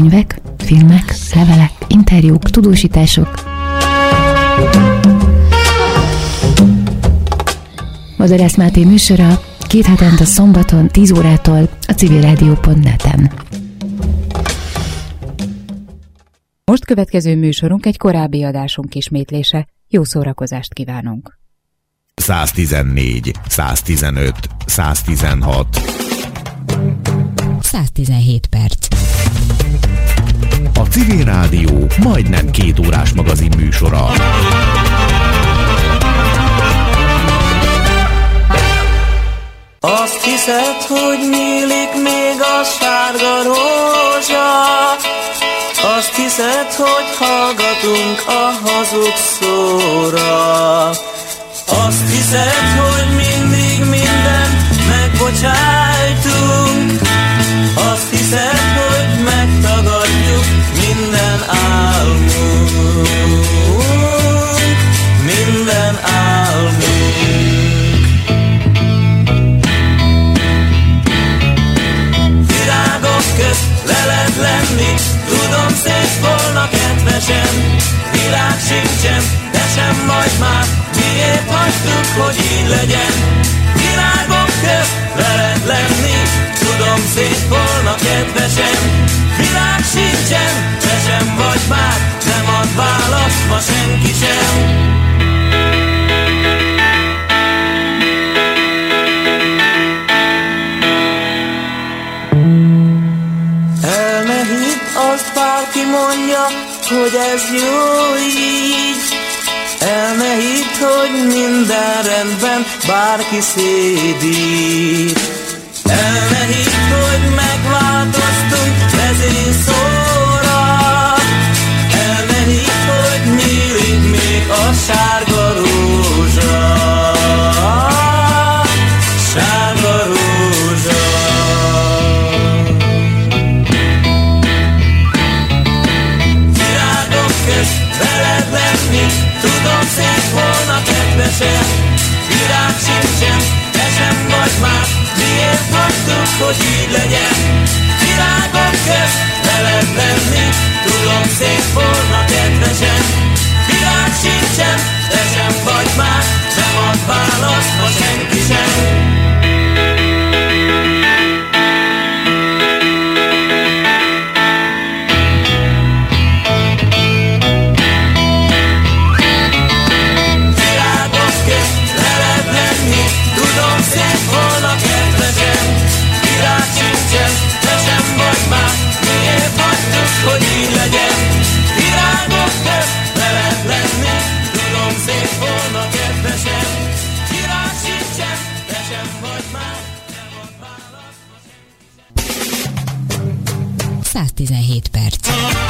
könyvek, filmek, levelek, interjúk, tudósítások. Bozorász Máté műsora 2 hetente szombaton 10 órától a civilradio.net-en. Most következő műsorunk egy korábbi adásunk ismétlése. Jó szórakozást kívánunk! 114, 115, 116 117 perc. A Civil Rádió majdnem 2 órás magazin műsora. Azt hiszed, hogy nyílik még a sárga rózsa, azt hiszed, hogy hallgatunk a hazug szóra, azt hiszed, hogy mindig mindent megbocsájtunk, azt hiszed, hogy megtagadjuk minden álmunk, minden álmunk. Virágok közt veled lenni, tudom, szép volna kedvesen, világ sincsen, de sem vagy már, miért hagytuk, hogy így legyen. Virágok közt veled lenni, tudom, szép volna kedvesen, világ sincsen, de sem vagy már, nem ad választ ma senki sem. El ne hidd, azt bárki mondja, hogy ez jó így. El ne hidd, hogy minden rendben, bárki szédít. El ne hidd, hogy megváltoztunk vezényszóra. El ne hidd, hogy nyílik még a sárga rózsa. Sárga rózsa. Virágok közt veled lenni, tudom, szép volna kedvesen, virág sincsen, te sem vagy már, miért hagytuk, hogy így legyen. Virágok közt veled lenni, tudom, szép volna kedvesen, virág sincsen, te sem vagy már, nem ad választ ma senki sem. Szép volna kedvesen, virág sincsen, te sem vagy már, miért hagytuk, hogy így legyen. Virágok közt veled lenni, tudom, szép volna kedvesen, virág sincsen, te sem vagy már, nem ad választ ma senki sem. 117 perc.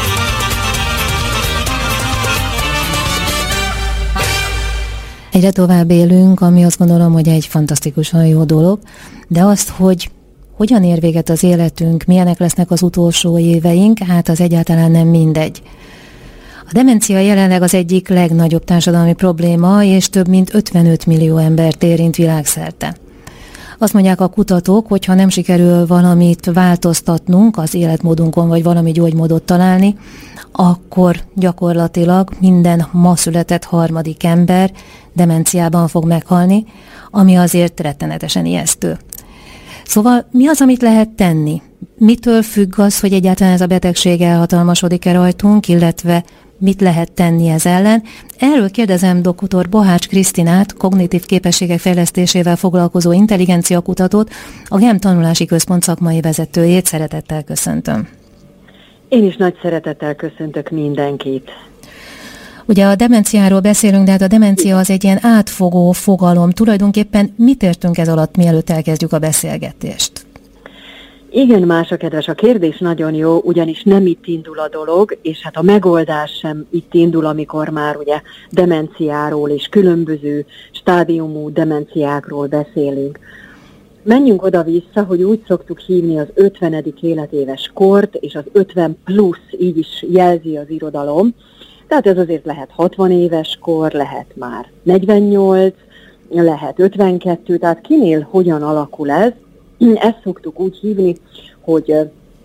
Egyre tovább élünk, ami azt gondolom, hogy egy fantasztikusan jó dolog, de azt, hogy hogyan ér véget az életünk, milyenek lesznek az utolsó éveink, hát az egyáltalán nem mindegy. A demencia jelenleg az egyik legnagyobb társadalmi probléma, és több mint 55 millió embert érint világszerte. Azt mondják a kutatók, hogy ha nem sikerül valamit változtatnunk az életmódunkon, vagy valami gyógymódot találni, akkor gyakorlatilag minden ma született harmadik ember demenciában fog meghalni, ami azért rettenetesen ijesztő. Szóval mi az, amit lehet tenni? Mitől függ az, hogy egyáltalán ez a betegség elhatalmasodik-e rajtunk, illetve mit lehet tenni ez ellen? Erről kérdezem dr. Bohács Krisztinát, kognitív képességek fejlesztésével foglalkozó intelligenciakutatót, a GEM Tanulási Központ szakmai vezetőjét. Szeretettel köszöntöm. Én is nagy szeretettel köszöntök mindenkit. Ugye a demenciáról beszélünk, de hát a demencia az egy ilyen átfogó fogalom. Tulajdonképpen mit értünk ez alatt, mielőtt elkezdjük a beszélgetést? Igen, Mása kedves, a kérdés nagyon jó, ugyanis nem itt indul a dolog, és hát a megoldás sem itt indul, amikor már ugye demenciáról és különböző stádiumú demenciákról beszélünk. Menjünk oda-vissza, hogy úgy szoktuk hívni az 50. életéves kort, és az 50 plusz, így is jelzi az irodalom. Tehát ez azért lehet 60 éves kor, lehet már 48, lehet 52, tehát kinél hogyan alakul ez. Ezt szoktuk úgy hívni, hogy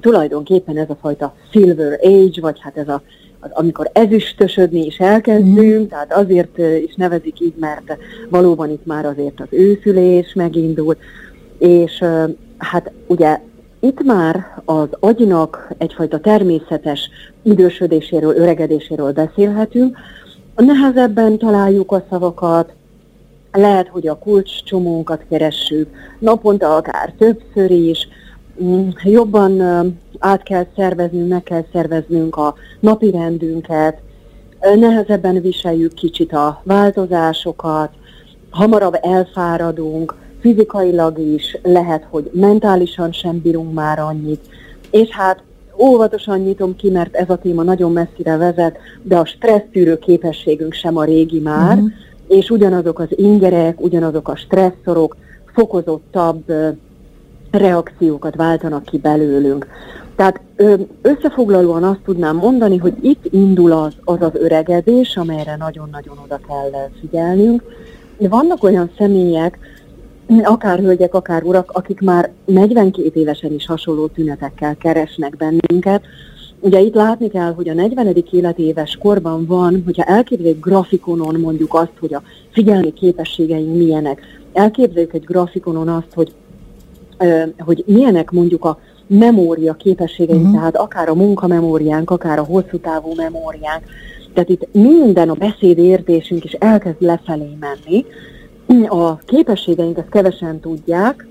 tulajdonképpen ez a fajta silver age, vagy hát ez amikor ezüstösödni is elkezdünk, tehát azért is nevezik így, mert valóban itt már azért az őszülés megindul, és hát ugye itt már az agynak egyfajta természetes idősödéséről, öregedéséről beszélhetünk. Nehezebben találjuk a szavakat, lehet, hogy a kulcscsomónkat keressük, naponta akár többször is, jobban át kell szerveznünk, meg kell szerveznünk a napirendünket, nehezebben viseljük kicsit a változásokat, hamarabb elfáradunk, fizikailag is, lehet, hogy mentálisan sem bírunk már annyit, és hát óvatosan nyitom ki, mert ez a téma nagyon messzire vezet, de a stressztűrő képességünk sem a régi már, és ugyanazok az ingerek, ugyanazok a stresszorok fokozottabb reakciókat váltanak ki belőlünk. Tehát összefoglalóan azt tudnám mondani, hogy itt indul az öregedés, amelyre nagyon-nagyon oda kell figyelnünk. Vannak olyan személyek, akár hölgyek, akár urak, akik már 42 évesen is hasonló tünetekkel keresnek bennünket. Ugye itt látni kell, hogy a 40. életéves korban van, hogyha elképzeljük grafikonon mondjuk azt, hogy a figyelmi képességeink milyenek, elképzeljük egy grafikonon azt, hogy milyenek mondjuk a memória képességeink, tehát akár a munkamemóriánk, akár a hosszú távú memóriánk. Tehát itt minden a beszédértésünk is elkezd lefelé menni. A képességeink ezt kevesen tudják,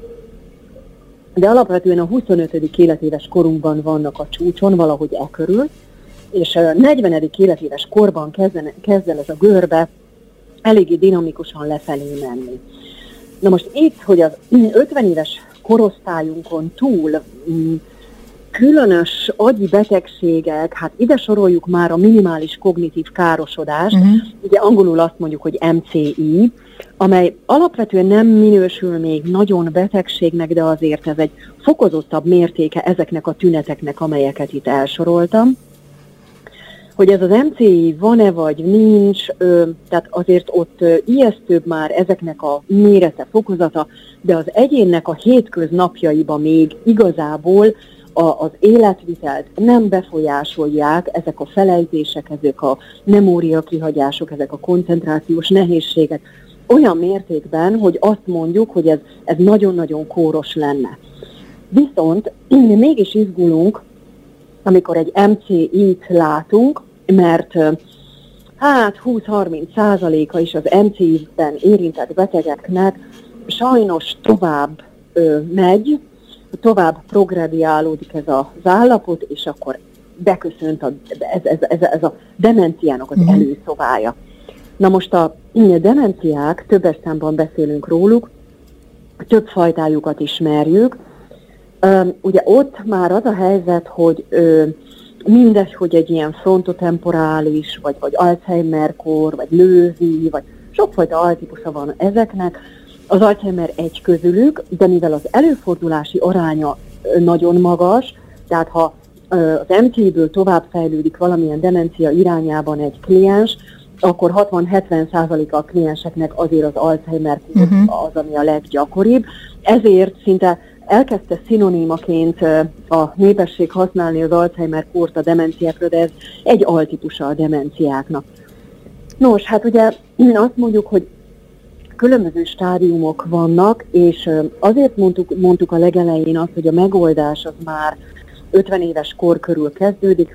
de alapvetően a 25. életéves korunkban vannak a csúcson, valahogy körül, és a 40. életéves korban kezd el ez a görbe eléggé dinamikusan lefelé menni. Na most itt, hogy az 50 éves korosztályunkon túl különös agyi betegségek, hát ide soroljuk már a minimális kognitív károsodást, ugye angolul azt mondjuk, hogy MCI, amely alapvetően nem minősül még nagyon betegségnek, de azért ez egy fokozottabb mértéke ezeknek a tüneteknek, amelyeket itt elsoroltam. Hogy ez az MCI van-e vagy nincs, tehát azért ott ijesztőbb már ezeknek a mérete, fokozata, de az egyénnek a hétköznapjaiba még igazából az életvitelt nem befolyásolják ezek a felejtések, ezek a memóriakihagyások, ezek a koncentrációs nehézségek olyan mértékben, hogy azt mondjuk, hogy ez nagyon-nagyon kóros lenne. Viszont mégis izgulunk, amikor egy MCI-t látunk, mert hát 20-30% is az MCI-ben érintett betegeknek sajnos tovább megy, tovább progrediálódik ez az állapot, és akkor beköszönt ez a demenciának az előszobája. Na most a demenciák, többes számban beszélünk róluk, több fajtájukat ismerjük. Ugye ott már az a helyzet, hogy mindegy, hogy egy ilyen frontotemporális, vagy Alzheimer-kor, vagy Löwy, vagy sokfajta altípusa van ezeknek. Az Alzheimer egy közülük, de mivel az előfordulási aránya nagyon magas, tehát ha az MCI-ből tovább fejlődik valamilyen demencia irányában egy kliens, akkor 60-70% a klienseknek azért az Alzheimer az, ami a leggyakoribb. Ezért szinte elkezdte szinonímaként a népesség használni az Alzheimer-kort a demenciákra, de ez egy altípusa a demenciáknak. Nos, hát ugye azt mondjuk, hogy különböző stádiumok vannak, és azért mondtuk a legelején azt, hogy a megoldás az már 50 éves kor körül kezdődik,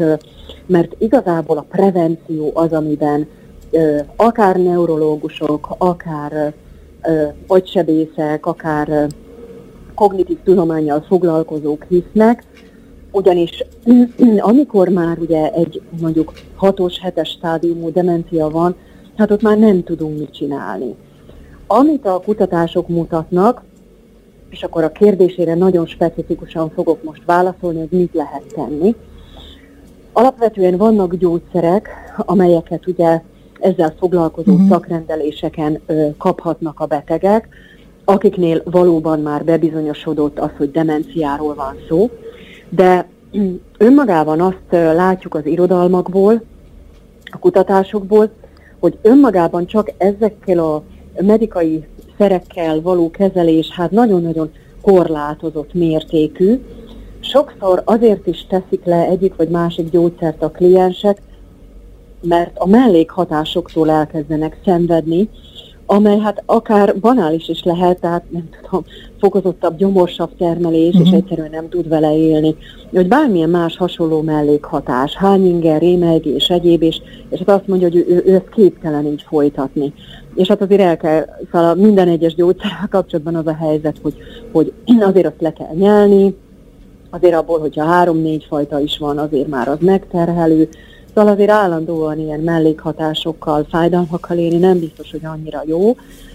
mert igazából a prevenció az, amiben akár neurológusok, akár agysebészek, akár kognitív tudománnyal foglalkozók hisznek, ugyanis amikor már ugye egy mondjuk 6-os, 7-es stádiumú demencia van, hát ott már nem tudunk mit csinálni. Amit a kutatások mutatnak, és akkor a kérdésére nagyon specifikusan fogok most válaszolni, hogy mit lehet tenni. Alapvetően vannak gyógyszerek, amelyeket ugye ezzel foglalkozó szakrendeléseken kaphatnak a betegek, akiknél valóban már bebizonyosodott az, hogy demenciáról van szó, de önmagában azt látjuk az irodalmakból, a kutatásokból, hogy önmagában csak ezekkel a medikai szerekkel való kezelés hát nagyon-nagyon korlátozott mértékű, sokszor azért is teszik le egyik vagy másik gyógyszert a kliensek, mert a mellékhatásoktól elkezdenek szenvedni, amely hát akár banális is lehet, tehát nem tudom, fokozottabb gyomorsav termelés, és egyszerűen nem tud vele élni. Hogy bármilyen más hasonló mellékhatás, hányinger, rémelgés, egyéb, és hát azt mondja, hogy ő ezt képtelen így folytatni. És hát azért el kell, szóval minden egyes gyógyszerrel kapcsolatban az a helyzet, hogy azért azt le kell nyelni, azért abból, hogyha 3-4 fajta is van, azért már az megterhelő. Szóval azért állandóan ilyen mellékhatásokkal, fájdalmakkal élni nem biztos, hogy annyira jó,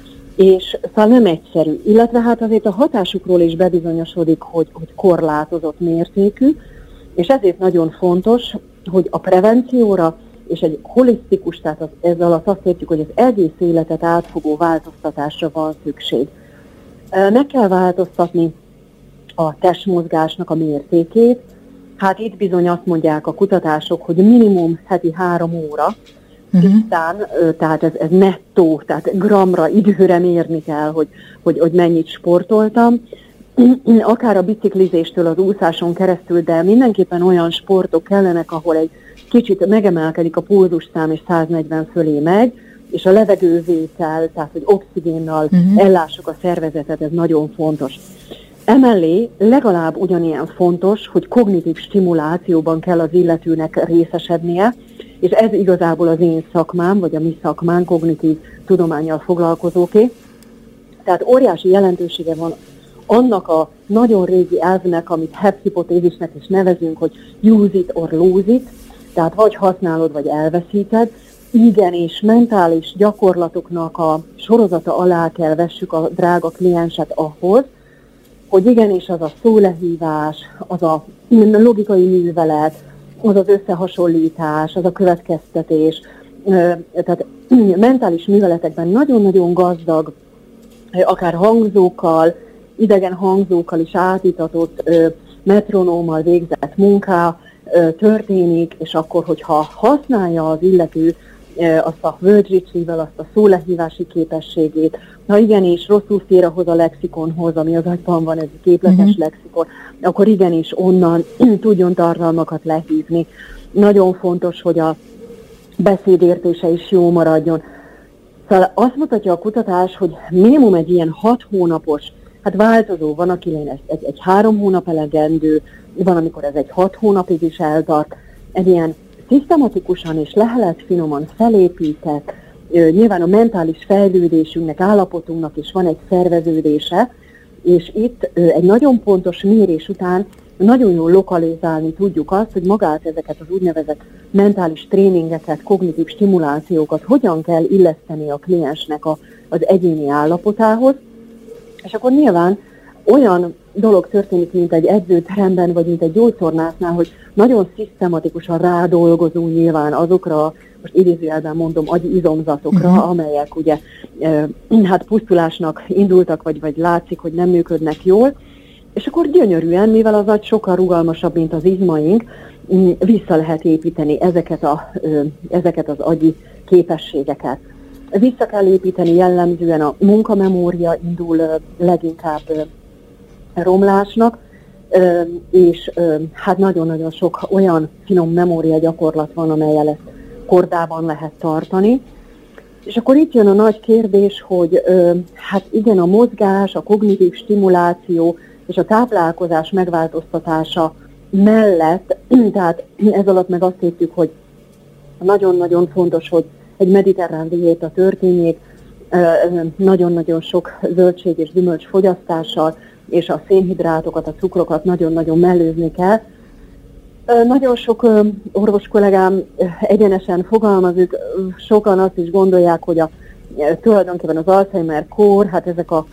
és szóval nem egyszerű. Illetve hát azért a hatásukról is bebizonyosodik, hogy korlátozott mértékű, és ezért nagyon fontos, hogy a prevencióra és egy holisztikus, tehát ez alatt azt értjük, hogy az egész életet átfogó változtatásra van szükség. Meg kell változtatni a testmozgásnak a mértékét. Hát itt bizony azt mondják a kutatások, hogy minimum heti 3 óra, tisztán, tehát ez nettó, tehát gramra, időre mérni kell, hogy mennyit sportoltam. Akár a biciklizéstől az úszáson keresztül, de mindenképpen olyan sportok kellenek, ahol egy kicsit megemelkedik a pulzusszám és 140 fölé megy, és a levegővétel, tehát hogy oxigénnal ellássuk a szervezetet, ez nagyon fontos. Emellé legalább ugyanilyen fontos, hogy kognitív stimulációban kell az illetőnek részesednie, és ez igazából az én szakmám, vagy a mi szakmán, kognitív tudománnyal foglalkozóké. Tehát óriási jelentősége van annak a nagyon régi elvnek, amit Hebb hipotézisnek is nevezünk, hogy use it or lose it, tehát vagy használod, vagy elveszíted. Igenis, mentális gyakorlatoknak a sorozata alá kell vessük a drága klienset ahhoz, hogy igenis az a szólehívás, az a logikai művelet, az az összehasonlítás, az a következtetés, tehát mentális műveletekben nagyon-nagyon gazdag, akár hangzókkal, idegen hangzókkal is átítatott metronómmal végzett munká történik, és akkor, hogyha használja az illető azt a word retrieval, azt a szólehívási képességét, ha igenis rosszul fér ahhoz a lexikonhoz, ami az agyban van, ez a képletes lexikon, akkor igenis onnan tudjon tartalmakat lehívni. Nagyon fontos, hogy a beszédértése is jó maradjon. Szóval azt mutatja a kutatás, hogy minimum egy ilyen 6 hónapos, hát változó, van akinek egy 3 hónap elegendő, van amikor ez egy 6 hónapig is eltart, egy ilyen szisztematikusan és lehelet finoman felépített, nyilván a mentális fejlődésünknek, állapotunknak is van egy szerveződése, és itt egy nagyon pontos mérés után nagyon jól lokalizálni tudjuk azt, hogy magát ezeket az úgynevezett mentális tréningeket, kognitív stimulációkat hogyan kell illeszteni a kliensnek az egyéni állapotához, és akkor nyilván olyan dolog történik, mint egy edzőteremben, vagy mint egy gyógytornásznál, hogy nagyon szisztematikusan rádolgozunk nyilván azokra, most idézőjelben mondom, agyi izomzatokra, amelyek ugye hát pusztulásnak indultak, vagy látszik, hogy nem működnek jól, és akkor gyönyörűen, mivel az agy sokkal rugalmasabb, mint az izmaink, vissza lehet építeni ezeket az agyi képességeket. Vissza kell építeni, jellemzően a munkamemória indul leginkább romlásnak, és hát nagyon-nagyon sok olyan finom memória gyakorlat van, amellyel ezt kordában lehet tartani. És akkor itt jön a nagy kérdés, hogy hát igen, a mozgás, a kognitív stimuláció és a táplálkozás megváltoztatása mellett, tehát ez alatt meg azt értjük, hogy nagyon-nagyon fontos, hogy egy mediterrán diéta történjék, nagyon-nagyon sok zöldség és gyümölcs fogyasztással, és a szénhidrátokat, a cukrokat nagyon-nagyon mellőzni kell. Nagyon sok orvos kollégám egyenesen fogalmaz, ők sokan azt is gondolják, hogy tulajdonképpen az Alzheimer-kór, hát ezek a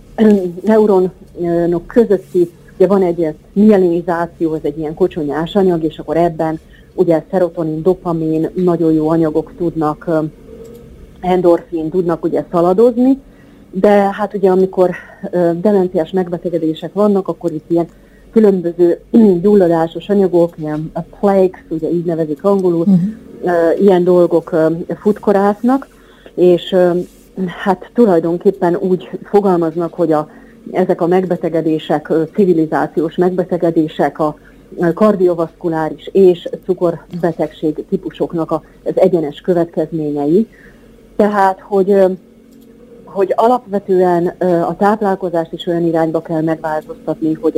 neuronok közötti, ugye van egy mielinizáció, ez egy ilyen kocsonyás anyag, és akkor ebben ugye szerotonin, dopamin, nagyon jó anyagok tudnak, endorfin tudnak ugye szaladozni, de hát ugye amikor demenciás megbetegedések vannak, akkor itt ilyen különböző gyulladásos anyagok, ilyen a plaques, ugye így nevezik angolul, ilyen dolgok futkorásznak, és hát tulajdonképpen úgy fogalmaznak, hogy a ezek a megbetegedések, civilizációs megbetegedések, a kardiovaszkuláris és cukorbetegség típusoknak az egyenes következményei. Tehát, hogy alapvetően a táplálkozást is olyan irányba kell megváltoztatni, hogy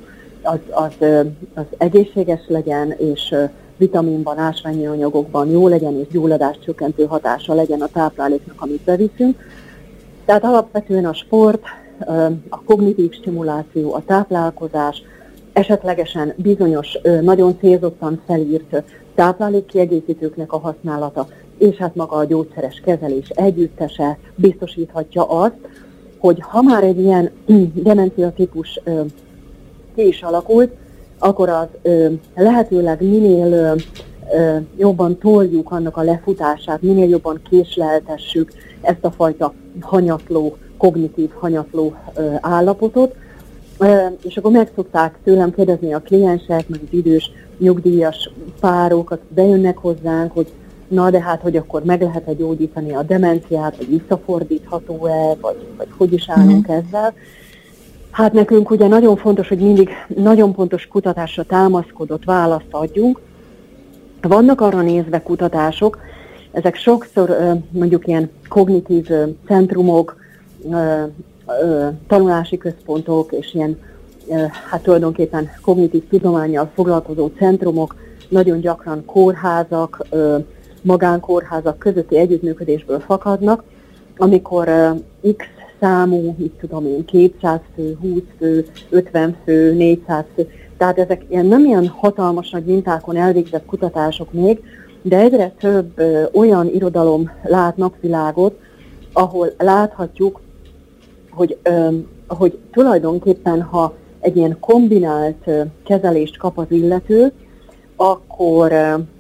az egészséges legyen, és vitaminban, ásványi anyagokban jó legyen, és gyulladást csökkentő hatása legyen a tápláléknak, amit beviszünk. Tehát alapvetően a sport, a kognitív stimuláció, a táplálkozás, esetlegesen bizonyos, nagyon célzottan felírt táplálékkiegészítőknek a használata, és hát maga a gyógyszeres kezelés együttese biztosíthatja azt, hogy ha már egy ilyen demencia típus ki is alakult, akkor az lehetőleg minél jobban toljuk annak a lefutását, minél jobban késleltessük ezt a fajta hanyatló, kognitív hanyatló állapotot, és akkor meg szokták tőlem kérdezni a kliensek, meg az idős nyugdíjas párok, akik bejönnek hozzánk, hogy na de hát, hogy akkor meg lehet-e gyógyítani a demenciát, vagy visszafordítható-e, vagy hogy is állunk ezzel. Hát nekünk ugye nagyon fontos, hogy mindig nagyon pontos kutatásra támaszkodott választ adjunk. Vannak arra nézve kutatások, ezek sokszor mondjuk ilyen kognitív centrumok, tanulási központok és ilyen hát tulajdonképpen kognitív tudománnyal foglalkozó centrumok, nagyon gyakran kórházak, magánkórházak közötti együttműködésből fakadnak, amikor X számú, 200 fő, 20 fő, 50 fő, 400 fő, tehát ezek nem ilyen hatalmas nagy mintákon elvégzett kutatások még, de egyre több olyan irodalom lát napvilágot, ahol láthatjuk, hogy tulajdonképpen, ha egy ilyen kombinált kezelést kap az illető, akkor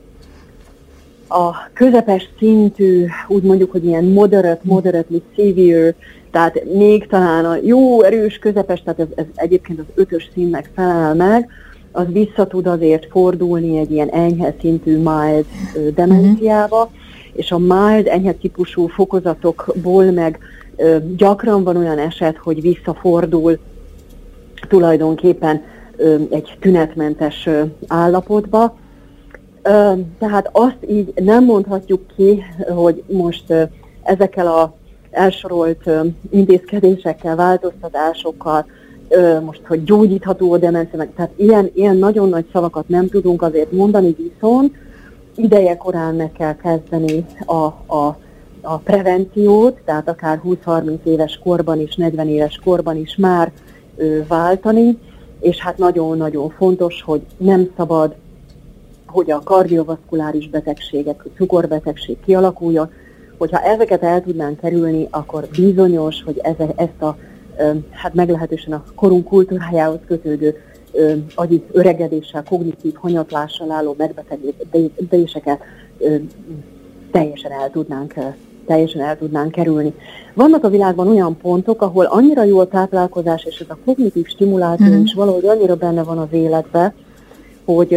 a közepes szintű, úgy mondjuk, hogy ilyen moderately severe, tehát még talán a jó, erős, közepes, tehát ez egyébként az 5-ös színnek felel meg, az vissza tud azért fordulni egy ilyen enyhe szintű mild demenciába, és a mild, enyhe típusú fokozatokból meg gyakran van olyan eset, hogy visszafordul tulajdonképpen egy tünetmentes állapotba. Tehát azt így nem mondhatjuk ki, hogy most ezekkel az elsorolt intézkedésekkel, változtatásokkal, most, hogy gyógyítható a demencia, tehát ilyen nagyon nagy szavakat nem tudunk azért mondani, viszont ideje korán meg kell kezdeni a prevenciót, tehát akár 20-30 éves korban is, 40 éves korban is már váltani, és hát nagyon-nagyon fontos, hogy nem szabad, hogy a kardiovaszkuláris betegségek, a cukorbetegség kialakuljon. Hogyha ezeket el tudnánk kerülni, akkor bizonyos, hogy ezt a hát meglehetősen a korunk kultúrájához kötődő agyi öregedéssel, kognitív hanyatlással álló megbetegedéseket teljesen el tudnánk kerülni. Vannak a világban olyan pontok, ahol annyira jó a táplálkozás, és ez a kognitív stimuláció is valahogy annyira benne van az életbe, hogy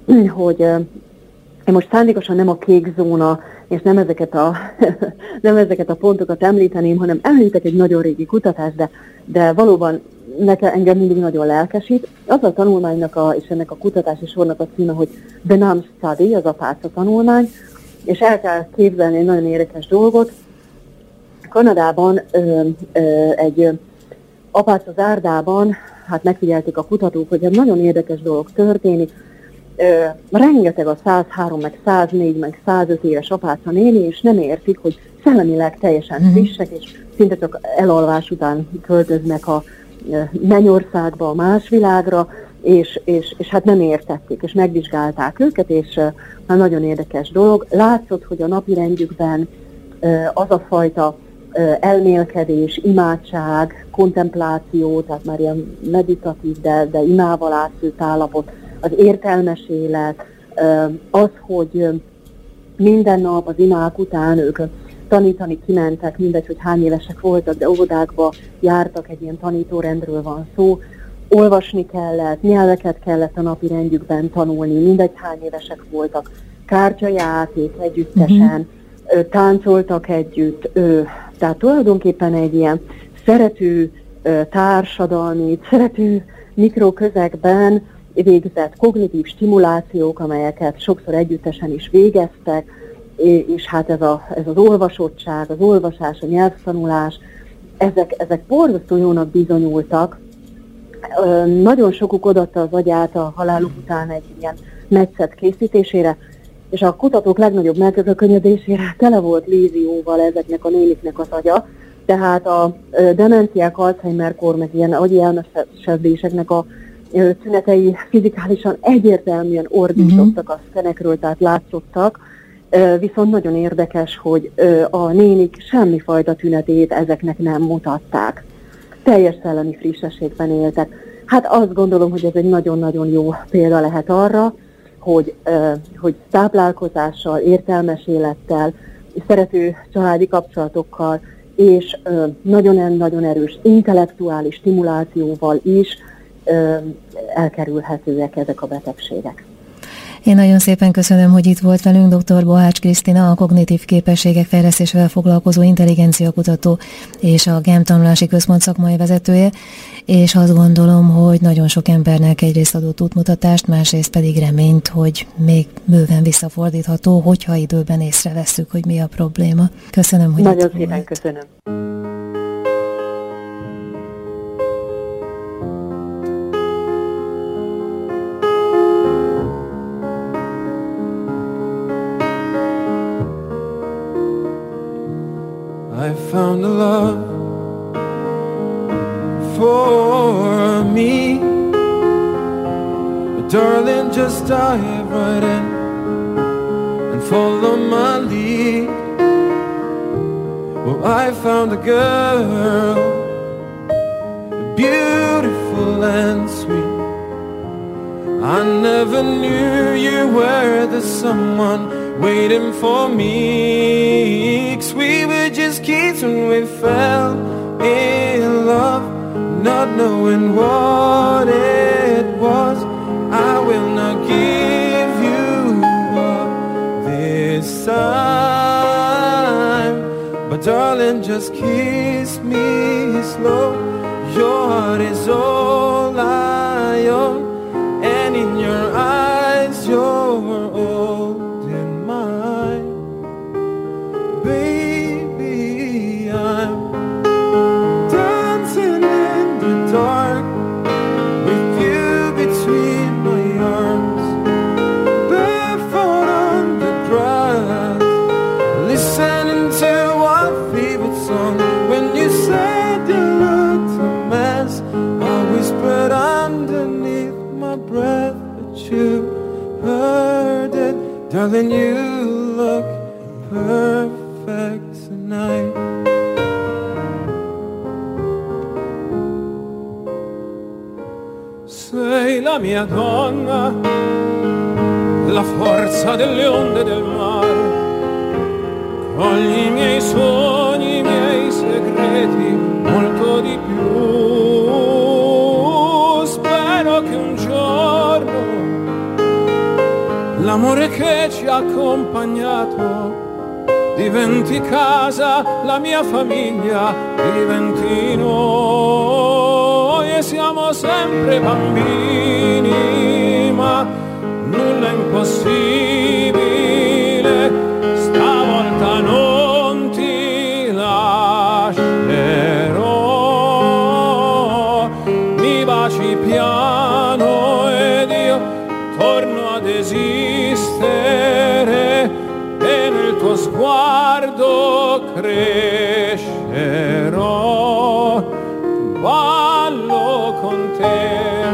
én most szándékosan nem a kék zóna, és nem ezeket a pontokat említeném, hanem említek egy nagyon régi kutatást, de valóban engem mindig nagyon lelkesít. Az a tanulmánynak és ennek a kutatási sornak a címe, hogy The NAM Study, az apáca tanulmány, és el kell képzelni egy nagyon érdekes dolgot. Kanadában egy apáca zárdában, hát megfigyelték a kutatók, hogy egy nagyon érdekes dolog történik. Rengeteg a 103, meg 104, meg 105 éves apáca néni, és nem értik, hogy szellemileg teljesen frissek, és szinte csak elalvás után költöznek a mennyországba, a más világra, és hát nem értették, és megvizsgálták őket, és már nagyon érdekes dolog. Látszott, hogy a napirendjükben az a fajta elmélkedés, imádság, kontempláció, tehát már ilyen meditatív, de imával átszőtt állapot, az értelmes élet, az, hogy minden nap az imák után ők tanítani kimentek, mindegy, hogy hány évesek voltak, de óvodákba jártak, egy ilyen tanítórendről van szó, olvasni kellett, nyelveket kellett a napi rendjükben tanulni, mindegy, hány évesek voltak, kártyajáték együttesen, táncoltak együtt, tehát tulajdonképpen egy ilyen szerető, társadalmi, szerető mikroközegben végzett kognitív stimulációk, amelyeket sokszor együttesen is végeztek, és hát ez az olvasottság, az olvasás, a nyelvtanulás, ezek borzasztó jónak bizonyultak. Nagyon sokuk odaadta az agyát a haláluk után egy ilyen metszet készítésére, és a kutatók legnagyobb megkökönyödésére tele volt lézióval ezeknek a néniknek az agya, tehát a demenciák, Alzheimer-kor, meg ilyen agyi elmesedéseknek a szünetei fizikálisan egyértelműen ordítottak a szkenekről, tehát látszottak, viszont nagyon érdekes, hogy a nénik semmifajta tünetét ezeknek nem mutatták. Teljes szellemi frissességben éltek. Hát azt gondolom, hogy ez egy nagyon-nagyon jó példa lehet arra, hogy táplálkozással, értelmes élettel, szerető családi kapcsolatokkal és nagyon-nagyon erős intellektuális stimulációval is elkerülhetőek ezek a betegségek. Én nagyon szépen köszönöm, hogy itt volt velünk dr. Bohács Krisztina, a kognitív képességek fejlesztésével foglalkozó intelligenciakutató és a GEM tanulási központ szakmai vezetője, és azt gondolom, hogy nagyon sok embernek egyrészt adott útmutatást, másrészt pedig reményt, hogy még bőven visszafordítható, hogyha időben észrevesszük, hogy mi a probléma. Köszönöm, hogy nagyon szépen köszönöm. I found a love for me, but darling, just dive right in and follow my lead. Well, I found a girl, beautiful and sweet. I never knew you were the someone waiting for me, 'cause we were just kids when we fell in love, not knowing what it was. I will not give you up this time, but darling, just kiss me slow. Your heart is all I own, and in your eyes you're all dark with you between my arms, barefoot on the grass, listening to our favorite song. When you said you looked a mess, I whispered underneath my breath, but you heard it. Darling, you look perfect tonight. Sei la mia donna, la forza delle onde del mare, cogli i miei sogni, i miei segreti, molto di più. Spero che un giorno l'amore che ci ha accompagnato diventi casa, la mia famiglia diventi noi, e siamo sempre bambini, ma nulla è impossibile. Stavolta non ti lascerò, mi baci piano ed io torno ad esistere, e nel tuo sguardo crescerò. Ballo con te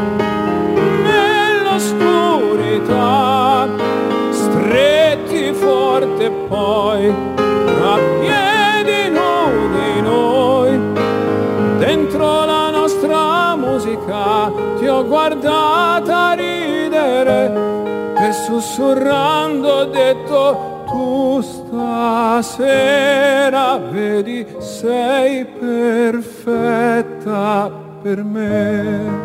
nell'oscurità, stretti forte poi a piedi nudi noi, dentro la nostra musica ti ho guardata ridere e sussurrando ho detto: tu stasera vedi sei perfetta per me.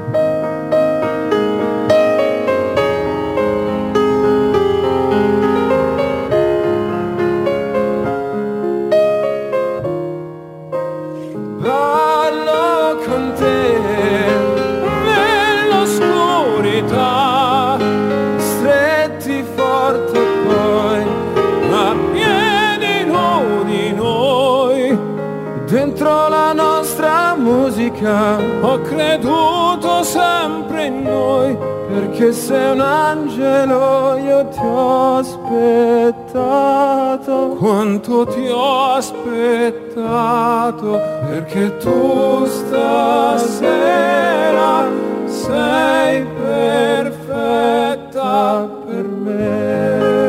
Ballo con te mica ho creduto sempre in noi, perché sei un angelo, io ti ho aspettato. Quanto ti ho aspettato, perché tu stasera sei perfetta per me.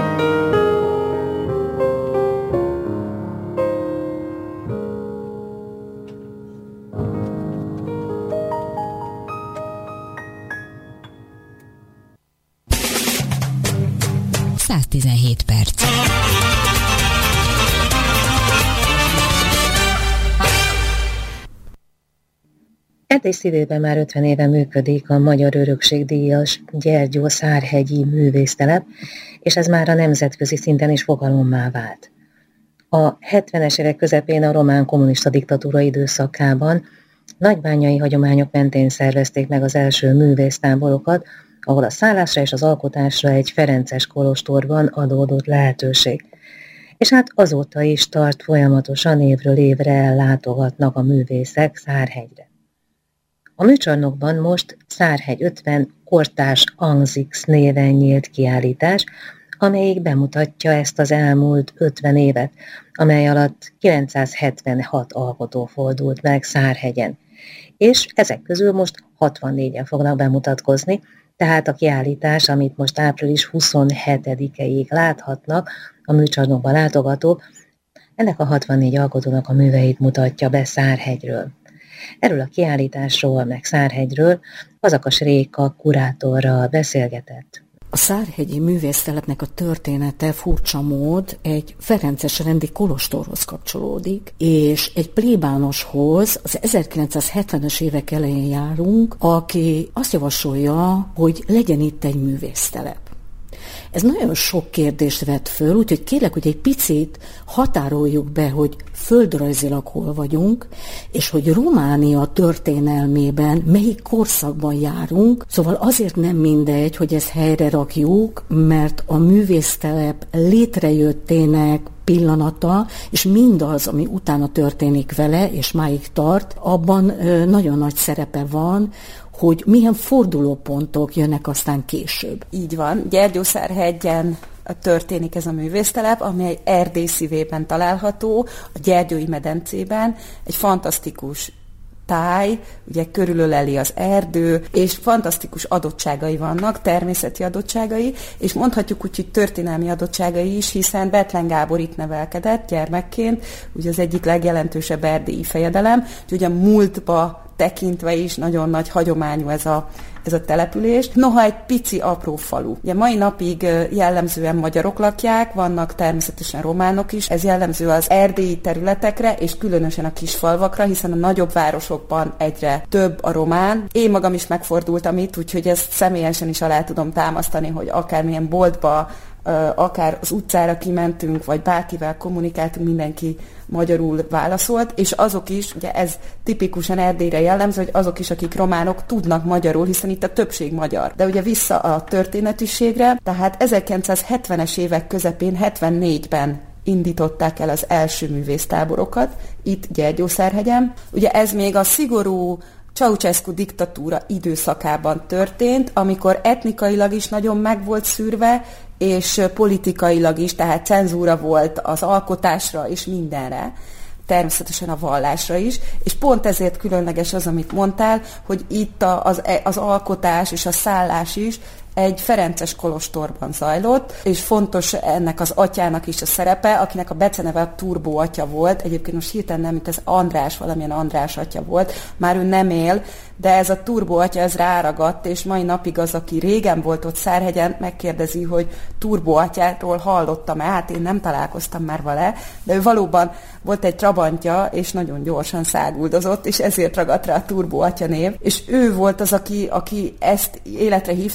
Perc. Erdély szívében már 50 éve működik a Magyar Örökségdíjas Gyergyó-Szárhegyi művésztelep, és ez már a nemzetközi szinten is fogalommá vált. A 70-es évek közepén a román kommunista diktatúra időszakában nagybányai hagyományok mentén szervezték meg az első művésztáborokat, ahol a szállásra és az alkotásra egy ferences kolostorban adódott lehetőség. És hát azóta is tart folyamatosan, évről évre látogatnak a művészek Szárhegyre. A műcsarnokban most Szárhegy 50 kortárs Angzix néven nyílt kiállítás, amelyik bemutatja ezt az elmúlt 50 évet, amely alatt 976 alkotó fordult meg Szárhegyen. És ezek közül most 64-en fognak bemutatkozni, tehát a kiállítás, amit most április 27-ig láthatnak a műcsarnokban látogatók, ennek a 64 alkotónak a műveit mutatja be Szárhegyről. Erről a kiállításról, meg Szárhegyről Fazakas Réka kurátorral beszélgetett. A szárhegyi művésztelepnek a története furcsa mód egy ferences rendi kolostorhoz kapcsolódik, és egy plébánoshoz, az 1970-es évek elején járunk, aki azt javasolja, hogy legyen itt egy művésztelep. Ez nagyon sok kérdést vet föl, úgyhogy kérlek, hogy egy picit határoljuk be, hogy földrajzilag hol vagyunk, és hogy Románia történelmében melyik korszakban járunk. Szóval azért nem mindegy, hogy ezt helyre rakjuk, mert a művésztelep létrejöttének pillanata, és mindaz, ami utána történik vele, és máig tart, abban nagyon nagy szerepe van, hogy milyen fordulópontok jönnek aztán később. Így van. Gyergyószárhegyen történik ez a művésztelep, amely Erdély szívében található, a Gyergyói medencében. Egy fantasztikus táj, ugye körülöleli az erdő, és fantasztikus adottságai vannak, természeti adottságai, és mondhatjuk úgy, hogy történelmi adottságai is, hiszen Bethlen Gábor itt nevelkedett gyermekként, ugye az egyik legjelentősebb erdélyi fejedelem, úgyhogy a múltba tekintve is nagyon nagy hagyományú ez a település. Noha egy pici, apró falu. Ugye mai napig jellemzően magyarok lakják, vannak természetesen románok is. Ez jellemző az erdélyi területekre, és különösen a kisfalvakra, hiszen a nagyobb városokban egyre több a román. Én magam is megfordultam itt, úgyhogy ezt személyesen is alá tudom támasztani, hogy akármilyen boltba, akár az utcára kimentünk, vagy bárkivel kommunikáltunk, mindenki magyarul válaszolt, és azok is, ugye ez tipikusan Erdélyre jellemző, hogy azok is, akik románok, tudnak magyarul, hiszen itt a többség magyar. De ugye vissza a történetiségre, tehát 1970-es évek közepén, 74-ben indították el az első művésztáborokat, itt Gyergyószárhegyen. Ugye ez még a szigorú Ceausescu diktatúra időszakában történt, amikor etnikailag is nagyon meg volt szűrve, és politikailag is, tehát cenzúra volt az alkotásra és mindenre, természetesen a vallásra is, és pont ezért különleges az, amit mondtál, hogy itt az alkotás és a szállás is egy ferences kolostorban zajlott, és fontos ennek az atyának is a szerepe, akinek a beceneve a Turbó atya volt, egyébként most hirtelen nem, mint ez András, valamilyen András atya volt, már ő nem él, de ez a Turbó atya, ez ráragadt, és mai napig az, aki régen volt ott Szárhegyen, megkérdezi, hogy Turbó atyától hallottam-e, hát én nem találkoztam már vele, de ő valóban volt egy trabantja, és nagyon gyorsan száguldozott, és ezért ragadt rá a Turbó atya név, és ő volt az, aki ezt életre hívta, illetve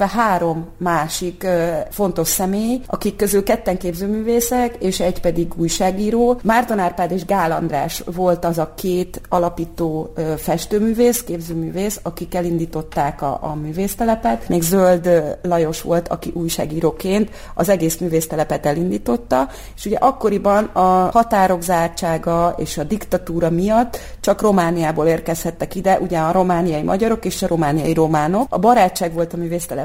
illetve 3 másik fontos személy, akik közül 2 képzőművészek, és egy pedig újságíró. Márton Árpád és Gál András volt az a 2 alapító festőművész, képzőművész, akik elindították a művésztelepet. Még Zöld Lajos volt, aki újságíróként az egész művésztelepet elindította, és ugye akkoriban a határok zártsága és a diktatúra miatt csak Romániából érkezhettek ide, ugye a romániai magyarok és a romániai románok. A barátság volt a művésztelep